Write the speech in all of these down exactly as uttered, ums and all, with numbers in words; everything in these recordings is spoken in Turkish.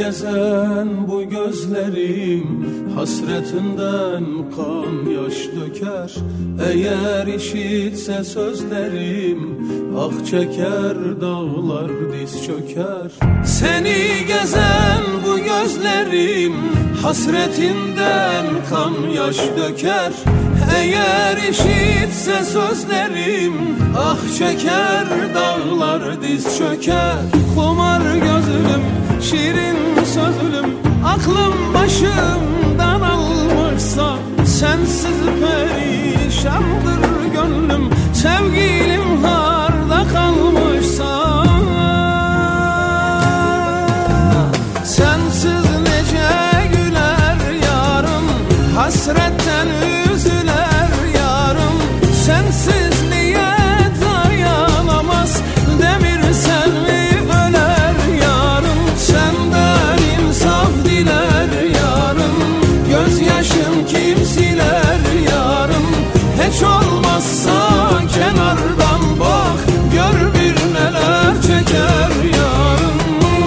gezen bu gözlerim hasretinden kan yaş döker. Eğer işitse sözlerim ah çeker, dağlar diz çöker. Seni gezen bu gözlerim hasretinden kan yaş döker. Eğer işitse sözlerim ah çeker, dağlar diz çöker. Kumar gözlüm, şirin sözlüm, aklım başımdan almışsa sensiz perişandır gönlüm. Sevgilim harda kalmışsa sensiz nece güler yarım, hasretten üzüler yarım. Sensizliğe dayanamaz demir selvi öler yarım. Senden insaf diler yarım, gözyaşım kim siler yarım. Hiç olmazsa kenardan bak, gör bir neler çeker yarım.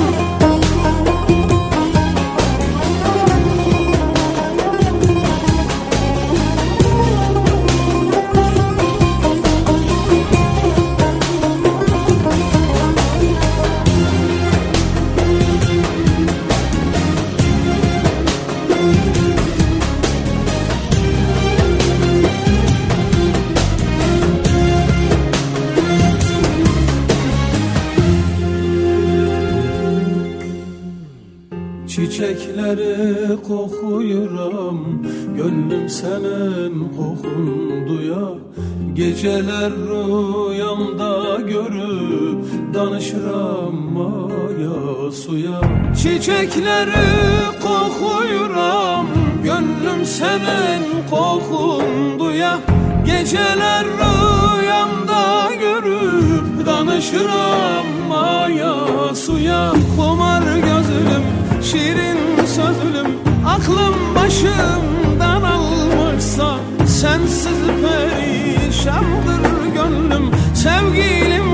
Çiçekleri kokuyuram, gönlüm senin kokun duya. Geceler rüyamda görüp danışıram maya suya. Çiçekleri kokuyuram, gönlüm senin kokun duya. Geceler rüyamda görüp danışıram maya suya. Kumar gözlüm, şirin sözlüm, aklım başımdan almışsa sensiz perişandır gönlüm. Sevgilim